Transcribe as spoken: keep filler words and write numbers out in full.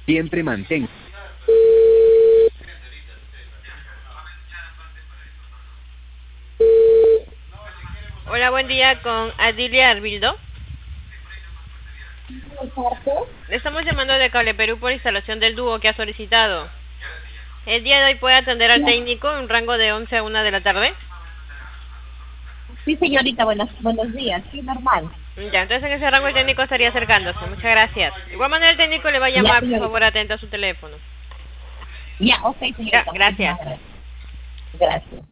Siempre mantenga. Hola, buen día con Adilia Arbildo. Le estamos llamando de Cable Perú por instalación del dúo que ha solicitado. El día de hoy puede atender al técnico en un rango de once a una de la tarde. Sí, señorita, buenos, buenos días. Sí, normal. Ya, entonces en ese rango el técnico estaría acercándose. Muchas gracias. De igual manera el técnico le va a Ya, llamar, por señorita. favor, atento a su teléfono. Ya, ok, Ya, señorita. gracias. Muchísimas gracias. Gracias.